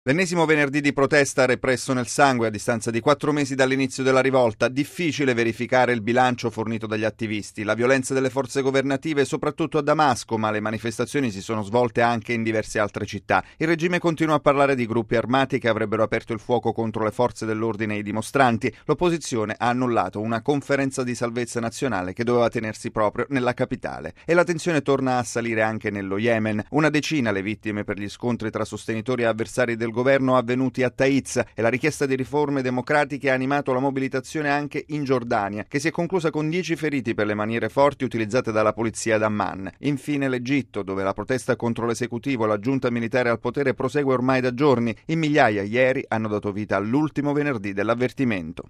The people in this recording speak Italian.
L'ennesimo venerdì di protesta represso nel sangue a distanza di 4 mesi dall'inizio della rivolta. Difficile verificare il bilancio fornito dagli attivisti. La violenza delle forze governative soprattutto a Damasco, ma le manifestazioni si sono svolte anche in diverse altre città. Il regime continua a parlare di gruppi armati che avrebbero aperto il fuoco contro le forze dell'ordine e i dimostranti. L'opposizione ha annullato una conferenza di salvezza nazionale che doveva tenersi proprio nella capitale. E la tensione torna a salire anche nello Yemen. Una decina le vittime per gli scontri tra sostenitori e avversari del governo avvenuti a Taiz, e la richiesta di riforme democratiche ha animato la mobilitazione anche in Giordania, che si è conclusa con 10 feriti per le maniere forti utilizzate dalla polizia ad Amman. Infine l'Egitto, dove la protesta contro l'esecutivo e la giunta militare al potere prosegue ormai da giorni. In migliaia ieri hanno dato vita all'ultimo venerdì dell'avvertimento.